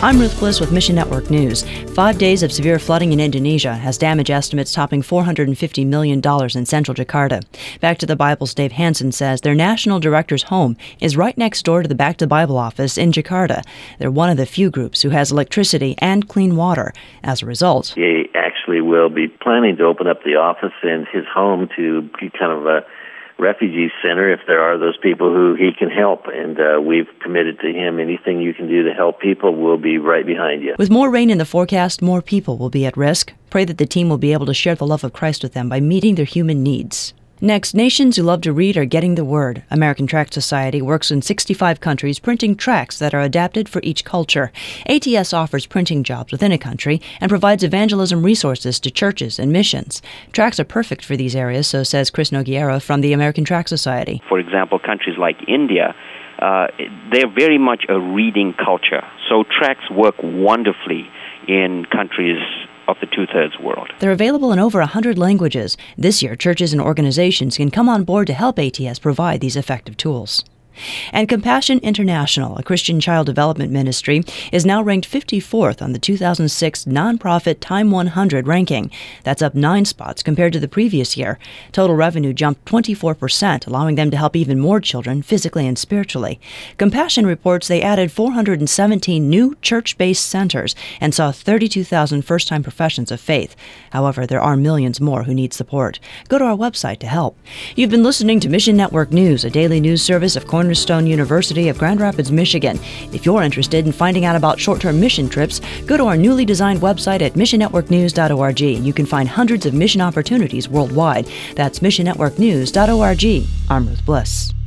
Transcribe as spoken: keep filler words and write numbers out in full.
I'm Ruth Bliss with Mission Network News. Five days of severe flooding in Indonesia has damage estimates topping four hundred fifty million dollars in central Jakarta. Back to the Bible's Dave Hansen says their national director's home is right next door to the Back to the Bible office in Jakarta. They're one of the few groups who has electricity and clean water. As a result, he actually will be planning to open up the office and his home to be kind of a refugee center if there are those people who he can help, and uh, we've committed to him. Anything you can do to help people, we'll be right behind you. With more rain in the forecast, more people will be at risk. Pray that the team will be able to share the love of Christ with them by meeting their human needs. Next, nations who love to read are getting the word. American Tract Society works in sixty-five countries printing tracts that are adapted for each culture. A T S offers printing jobs within a country and provides evangelism resources to churches and missions. Tracts are perfect for these areas, so says Chris Nogueira from the American Tract Society. For example, countries like India, uh, they're very much a reading culture, so tracts work wonderfully in countries of the two-thirds world. They're available in over one hundred languages. This year, churches and organizations can come on board to help A T S provide these effective tools. And Compassion International, a Christian child development ministry, is now ranked fifty-fourth on the two thousand six nonprofit Time one hundred ranking. That's up nine spots compared to the previous year. Total revenue jumped twenty-four percent, allowing them to help even more children physically and spiritually. Compassion reports they added four hundred seventeen new church-based centers and saw thirty-two thousand first-time professions of faith. However, there are millions more who need support. Go to our website to help. You've been listening to Mission Network News, a daily news service of Cornerstone University of Grand Rapids, Michigan. If you're interested in finding out about short-term mission trips, go to our newly designed website at mission network news dot org. You can find hundreds of mission opportunities worldwide. That's mission network news dot org. I'm Ruth Bliss.